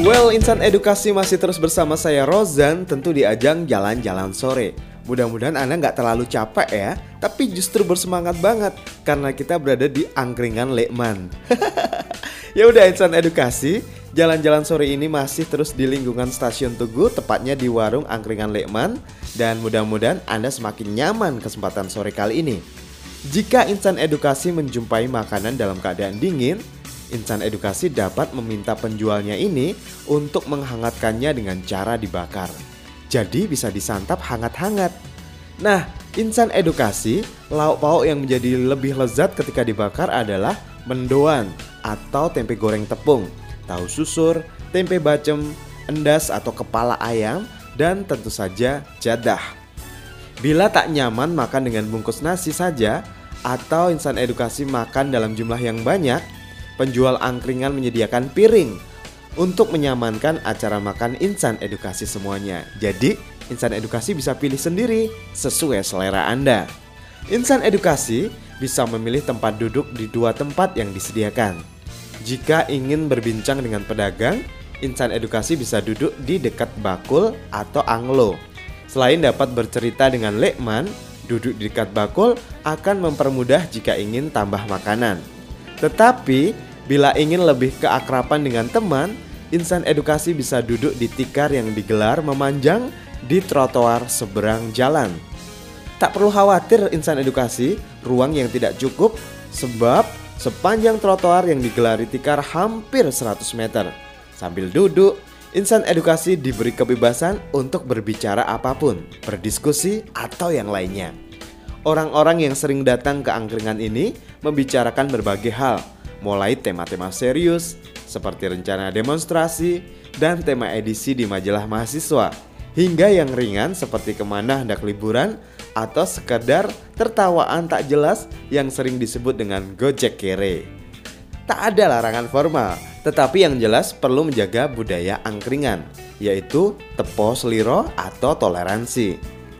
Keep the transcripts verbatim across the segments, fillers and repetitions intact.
Well, Insan Edukasi masih terus bersama saya Rozan, tentu di ajang jalan-jalan sore. Mudah-mudahan Anda nggak terlalu capek ya, tapi justru bersemangat banget karena kita berada di Angkringan Lekman. Ya udah Insan Edukasi, jalan-jalan sore ini masih terus di lingkungan Stasiun Tugu, tepatnya di warung Angkringan Lekman, dan mudah-mudahan Anda semakin nyaman kesempatan sore kali ini. Jika Insan Edukasi menjumpai makanan dalam keadaan dingin, Insan Edukasi dapat meminta penjualnya ini untuk menghangatkannya dengan cara dibakar. Jadi bisa disantap hangat-hangat. Nah, Insan Edukasi, lauk pauk yang menjadi lebih lezat ketika dibakar adalah mendoan atau tempe goreng tepung, tahu susur, tempe bacem, endas atau kepala ayam, dan tentu saja jadah. Bila tak nyaman makan dengan bungkus nasi saja, atau Insan Edukasi makan dalam jumlah yang banyak, penjual angkringan menyediakan piring untuk menyamankan acara makan Insan Edukasi semuanya. Jadi, Insan Edukasi bisa pilih sendiri sesuai selera Anda. Insan Edukasi bisa memilih tempat duduk di dua tempat yang disediakan. Jika ingin berbincang dengan pedagang, Insan Edukasi bisa duduk di dekat bakul atau anglo. Selain dapat bercerita dengan Lekman, duduk di dekat bakul akan mempermudah jika ingin tambah makanan. Tetapi bila ingin lebih keakraban dengan teman, Insan Edukasi bisa duduk di tikar yang digelar memanjang di trotoar seberang jalan. Tak perlu khawatir Insan Edukasi, ruang yang tidak cukup sebab sepanjang trotoar yang digelari tikar hampir seratus meter. Sambil duduk, Insan Edukasi diberi kebebasan untuk berbicara apapun, berdiskusi atau yang lainnya. Orang-orang yang sering datang ke angkringan ini membicarakan berbagai hal, mulai tema-tema serius seperti rencana demonstrasi dan tema edisi di majalah mahasiswa, hingga yang ringan seperti kemana hendak liburan atau sekedar tertawaan tak jelas yang sering disebut dengan gojek kere. Tak ada larangan formal, tetapi yang jelas perlu menjaga budaya angkringan, yaitu tepo seliro atau toleransi.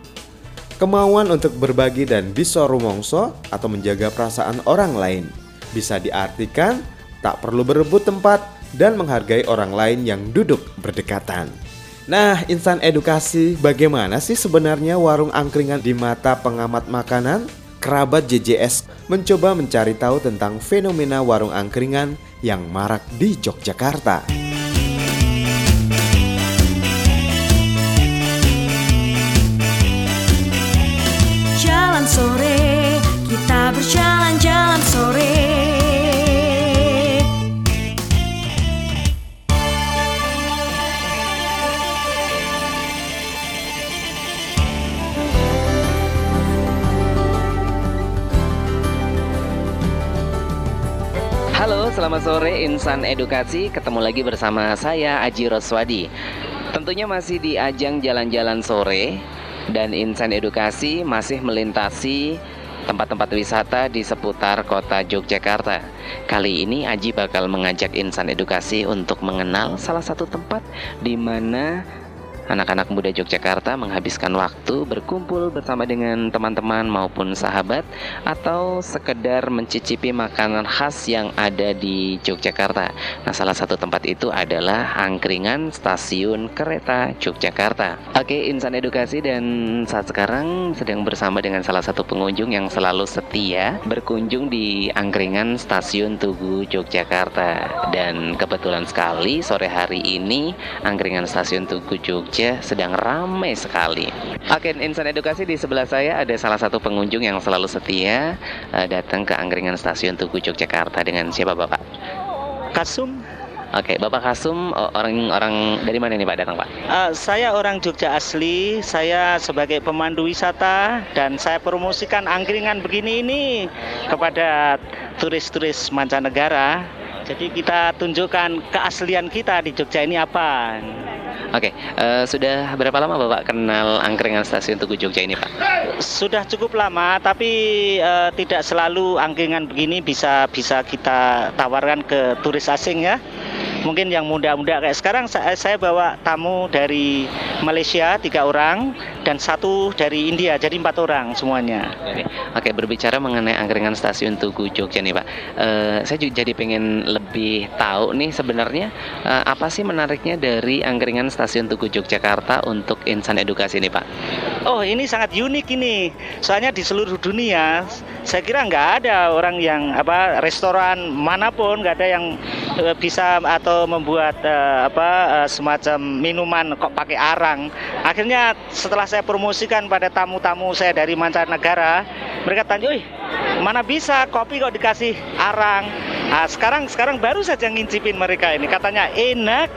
Kemauan untuk berbagi dan bisa rumongso atau menjaga perasaan orang lain. Bisa diartikan tak perlu berebut tempat dan menghargai orang lain yang duduk berdekatan. Nah, Insan Edukasi, bagaimana sih sebenarnya warung angkringan di mata pengamat makanan? Kerabat J J S mencoba mencari tahu tentang fenomena warung angkringan yang marak di Yogyakarta. Jalan sore, kita berjalan-jalan sore. Halo, selamat sore Insan Edukasi. Ketemu lagi bersama saya Aji Roswadi. Tentunya masih di ajang jalan-jalan sore, dan Insan Edukasi masih melintasi tempat-tempat wisata di seputar kota Yogyakarta. Kali ini Aji bakal mengajak Insan Edukasi untuk mengenal salah satu tempat di mana anak-anak muda Yogyakarta menghabiskan waktu berkumpul bersama dengan teman-teman maupun sahabat, atau sekedar mencicipi makanan khas yang ada di Yogyakarta. Nah, salah satu tempat itu adalah Angkringan Stasiun Kereta Yogyakarta. Oke, Insan Edukasi, dan saat sekarang sedang bersama dengan salah satu pengunjung yang selalu setia berkunjung di Angkringan Stasiun Tugu Yogyakarta. Dan kebetulan sekali sore hari ini Angkringan Stasiun Tugu Jogja sedang ramai sekali. Oke, Insan Edukasi, di sebelah saya ada salah satu pengunjung yang selalu setia uh, datang ke Angkringan Stasiun Tugu Yogyakarta. Dengan siapa Bapak? Kasum. Oke, Bapak Kasum, orang-orang dari mana nih Pak datang Pak? Uh, saya orang Jogja asli. Saya sebagai pemandu wisata dan saya promosikan angkringan begini ini kepada turis-turis mancanegara. Jadi kita tunjukkan keaslian kita di Jogja ini apa. Oke, uh, sudah berapa lama Bapak kenal Angkringan Stasiun Tugu Jogja ini Pak? Sudah cukup lama, tapi uh, tidak selalu angkringan begini bisa bisa kita tawarkan ke turis asing ya. mungkin yang muda-muda kayak sekarang saya, saya bawa tamu dari Malaysia tiga orang dan satu dari India, jadi empat orang semuanya. Oke, Oke, berbicara mengenai angkringan stasiun Tugu Jogja nih Pak, Eh, saya juga jadi pengen lebih tahu nih sebenarnya eh, apa sih menariknya dari angkringan stasiun Tugu Yogyakarta untuk insan edukasi nih Pak? Oh, ini sangat unik ini. Soalnya di seluruh dunia, saya kira nggak ada orang yang apa restoran manapun nggak ada yang eh, bisa atau membuat eh, apa eh, semacam minuman kok pakai arang. Akhirnya setelah saya promosikan pada tamu-tamu saya dari mancanegara, mereka tanya, "Wih, mana bisa kopi kok dikasih arang?" Nah, sekarang sekarang baru saja ngincipin mereka ini, katanya enak.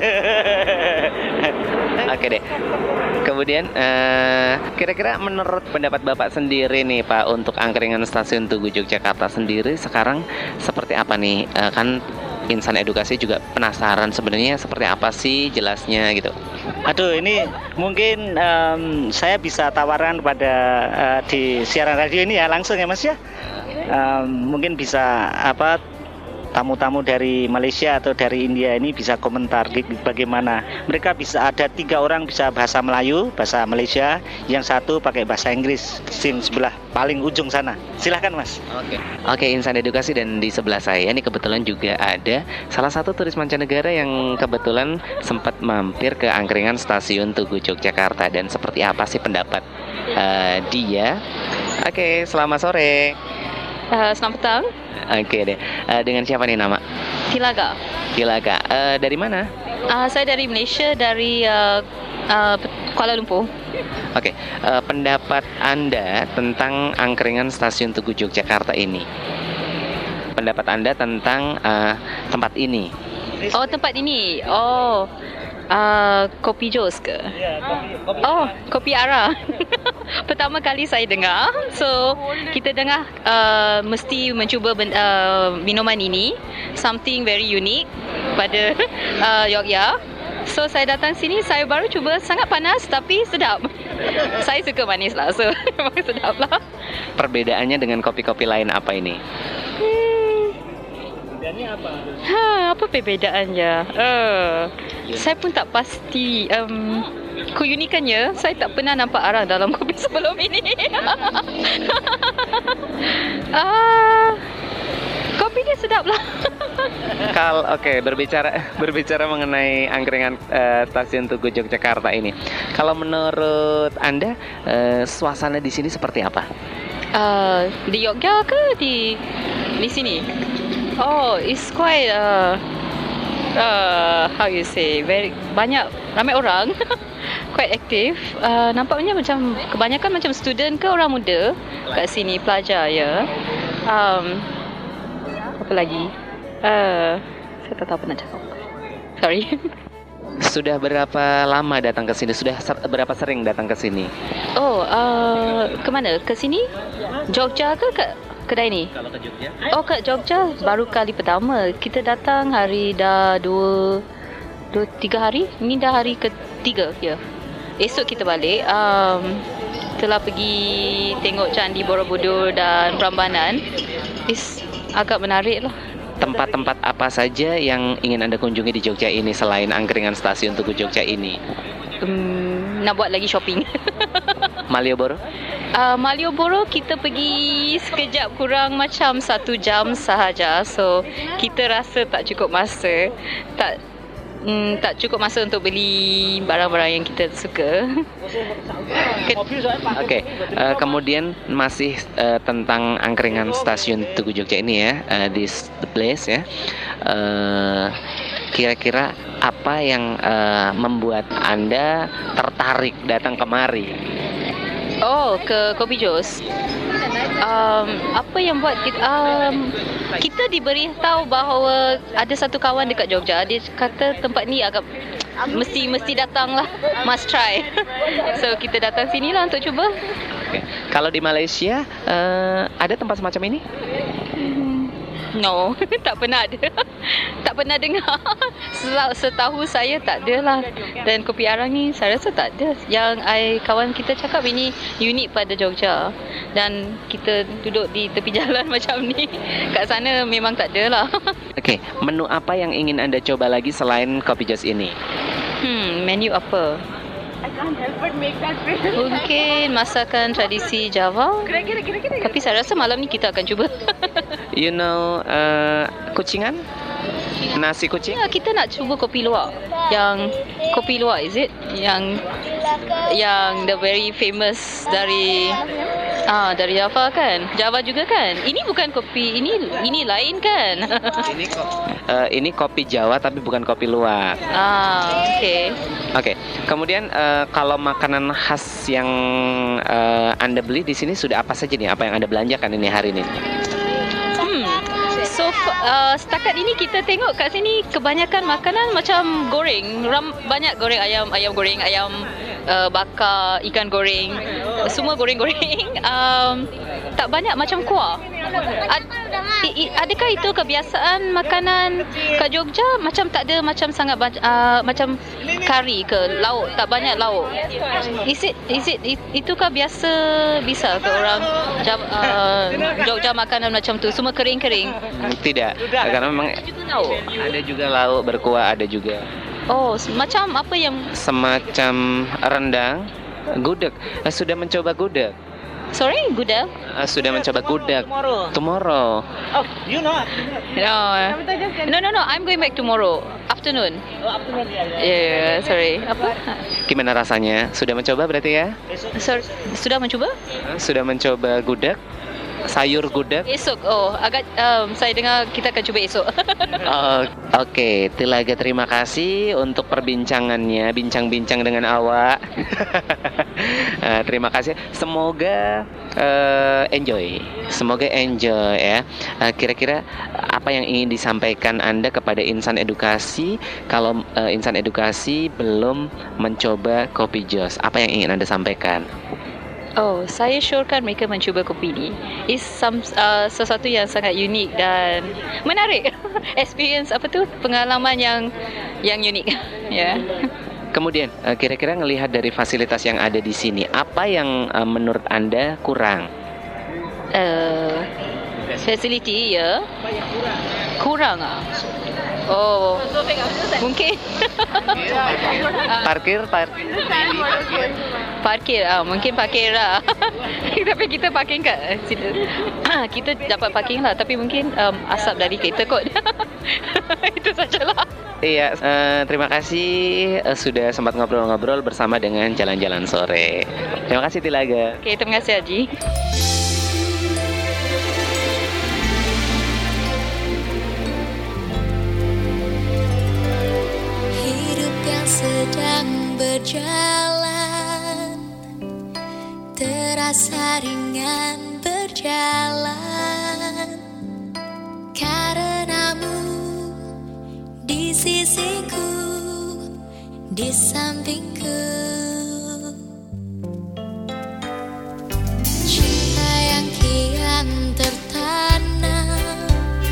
Oke deh. Kemudian eh, kira-kira menurut pendapat Bapak sendiri nih Pak untuk angkringan stasiun Tugu Yogyakarta sendiri sekarang seperti apa nih? Eh, kan insan edukasi juga penasaran sebenarnya seperti apa sih jelasnya gitu. Aduh, ini mungkin em, saya bisa tawaran pada eh, di siaran radio ini ya langsung ya Mas ya. Em, mungkin bisa apa tamu-tamu dari Malaysia atau dari India ini bisa komentar bagaimana mereka bisa ada tiga orang bisa bahasa Melayu, bahasa Malaysia, yang satu pakai bahasa Inggris, sin sebelah paling ujung sana. Silahkan Mas. Oke. Oke, insan edukasi, dan di sebelah saya ini kebetulan juga ada salah satu turis mancanegara yang kebetulan sempat mampir ke angkringan stasiun Tugu Yogyakarta, dan seperti apa sih pendapat eh, dia? Oke, selamat sore. Uh, selamat petang, Oke deh. Eh, dengan siapa nih nama? Tilaga. Tilaga. Eh, dari mana? Uh, saya dari Malaysia, dari uh, uh, Kuala Lumpur. Oke. Eh, pendapat Anda tentang angkringan stasiun Tugu Yogyakarta ini? Pendapat Anda tentang eh, tempat ini? Oh, tempat ini. Oh, uh, kopi Jos ke? Oh, kopi Ara. Pertama kali saya dengar. So, kita dengar uh, mesti mencuba ben, uh, minuman ini. Something very unique pada uh, Yogyakarta. So, saya datang sini, saya baru cuba, sangat panas tapi sedap. Saya suka manis lah, so memang sedap lah. Perbedaannya dengan kopi-kopi lain apa ini? Ha, apa perbedaannya? Uh, saya pun tak pasti. Um, keunikannya, saya tak pernah nampak arang dalam kopi sebelum ini. uh, kopi dia sedap lah. Kalau oke okay, berbicara berbicara mengenai angkringan eh, stasiun Tugu Yogyakarta ini, kalau menurut Anda eh, suasana di sini seperti apa? Uh, di Yogyakarta ke di di sini? Oh, it's quite uh, uh, how you say, very banyak, ramai orang. Quite aktif. Uh, nampaknya macam kebanyakan macam student ke orang muda kat sini, pelajar ya. Um, apa lagi? Uh, saya tak tahu apa nak cakap. Sorry. Sudah berapa lama datang ke sini? Sudah ser- berapa sering datang ke sini? Oh, uh, ke mana? Ke sini? Jogja ke kat kedai ni? Kalau ke Jogja? Oh, kat Jogja baru kali pertama. Kita datang hari dah dua, dua tiga hari. Ini dah hari ketiga ya. Esok kita balik. Um, telah pergi tengok Candi Borobudur dan Prambanan. Is agak menarik lah. Tempat-tempat apa saja yang ingin Anda kunjungi di Jogja ini selain angkringan stasiun Tugu Jogja ini? Um, nak buat lagi shopping. Malioboro? Uh, Malioboro kita pergi sekejap, kurang macam satu jam sahaja. So kita rasa tak cukup masa, tak mm, tak cukup masa untuk beli barang-barang yang kita suka. Oke, okay. uh, kemudian masih uh, tentang angkringan stasiun Tugu Jogja ini ya, uh, this the place ya. Uh, kira-kira apa yang uh, membuat Anda tertarik datang kemari? Oh, ke Kopi Jos. Um, apa yang buat kita, um, kita diberi tahu bahawa ada satu kawan dekat Jogja. Dia kata tempat ni agak mesti mesti datang lah, must try. So kita datang sini lah untuk cuba. Okay. Kalau di Malaysia uh, ada tempat semacam ini? Hmm, No, tak pernah ada. Tak pernah dengar. Setahu saya tak ada lah. Dan kopi arang ni saya rasa tak ada. Yang I, kawan kita cakap ini unik pada Jogja. Dan kita duduk di tepi jalan macam ni. Kat sana memang tak ada lah. Okey, menu apa yang ingin anda coba lagi selain Kopi Jos ini? Hmm, menu apa? Mungkin masakan tradisi Java. Tapi saya rasa malam ni kita akan cuba. You know uh, kucingan? Nasi kucing? Ya, kita nak cuba kopi luwak. Yang kopi luwak, is it? Yang yang the very famous dari ah dari Java kan? Java juga kan? Ini bukan kopi, ini ini lain kan? Ini kok uh, ini kopi Jawa tapi bukan kopi luwak. Ah, okey. Oke, kemudian uh, kalau makanan khas yang uh, Anda beli di sini sudah apa saja nih? Apa yang Anda belanjakan ini hari ini? Hmm. So uh, setakat ini kita tengok kat sini kebanyakan makanan macam goreng. Ram, banyak goreng ayam, ayam goreng, ayam uh, bakar, ikan goreng. Semua goreng-goreng. Um, tak banyak macam kuah. Ad, i, i, adakah itu kebiasaan makanan kat Jogja? Macam tak ada macam sangat uh, macam kari ke lauk, tak banyak lauk. Is it is it itukah biasa bisa ke orang uh, Jogja makanan macam tu semua kering-kering? Tidak, karena memang ada juga lauk berkuah, ada juga. Oh, macam apa yang semacam rendang, gudeg. Uh, sudah mencoba gudeg? Sorry, gudeg? Uh, sudah mencoba gudeg. Tomorrow. Tomorrow. Oh, you know? No, no, no, no. I'm going back tomorrow afternoon. Oh, afternoon ya. Yeah, sorry. Apa? Gimana rasanya? Sudah mencoba berarti ya? Sorry, sudah mencoba? Uh, sudah mencoba gudeg? Sayur gudeg? Esok. Oh, agak um, saya dengar kita akan cuba esok. Oh, oke, okay. Tilaga terima kasih untuk perbincangannya, bincang-bincang dengan awak. uh, terima kasih. Semoga uh, enjoy, semoga enjoy ya. Uh, kira-kira apa yang ingin disampaikan Anda kepada insan edukasi kalau uh, insan edukasi belum mencoba Kopi Jos? Apa yang ingin Anda sampaikan? Oh, saya syorkan mereka mencuba kopi ni. It's some, uh, sesuatu yang sangat unik dan menarik. Experience apa tu? Pengalaman yang yang unik. Ya. Yeah. Kemudian uh, kira-kira ngelihat dari fasilitas yang ada di sini, apa yang uh, menurut Anda kurang? Uh, facility ya. Kurang ah. Oh, mungkin parkir, parkir, parkir ah, mungkin parkir lah. Tapi kita parking kat situ. Kita dapat parking lah, tapi mungkin um, asap dari kereta kot. Itu sajalah. Iya, uh, terima kasih uh, sudah sempat ngobrol-ngobrol bersama dengan Jalan-Jalan Sore. Terima kasih Tilaga. Oke, terima kasih Haji. Sedang berjalan, terasa ringan berjalan, karenamu di sisiku, di sampingku. Cinta yang kian tertanam,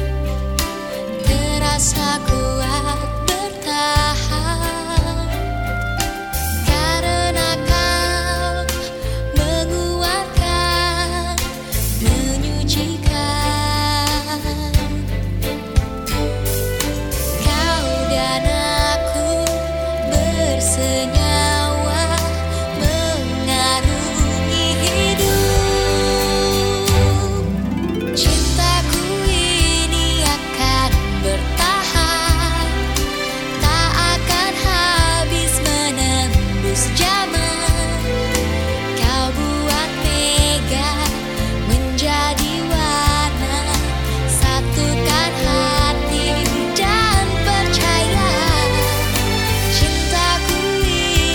terasa kuat bertahan. Cintaku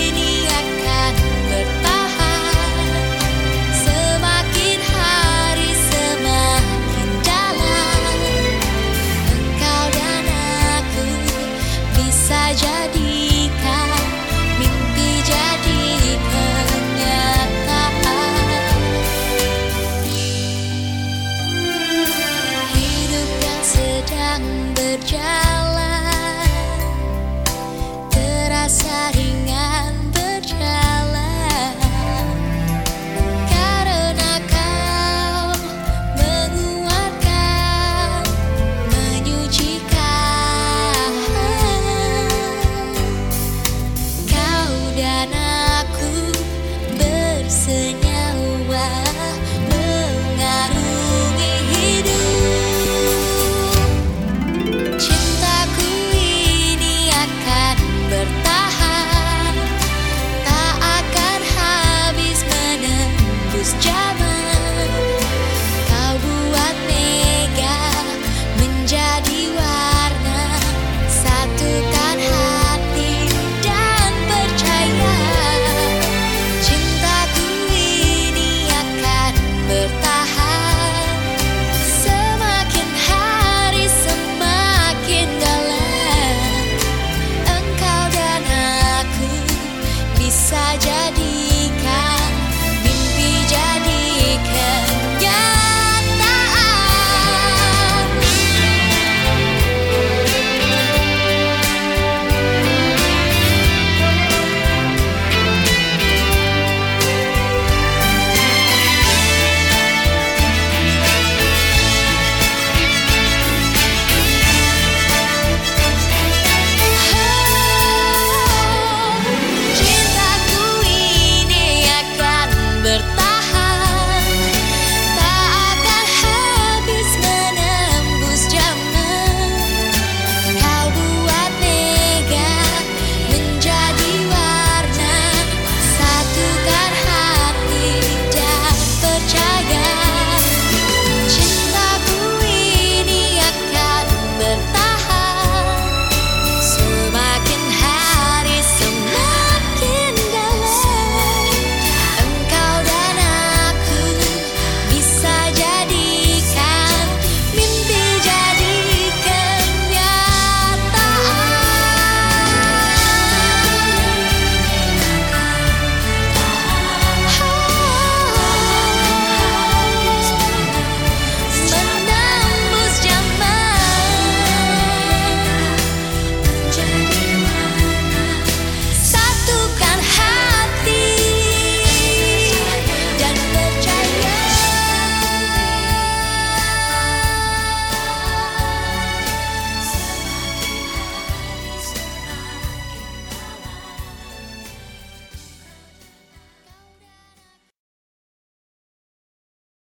dan aku bersenyum.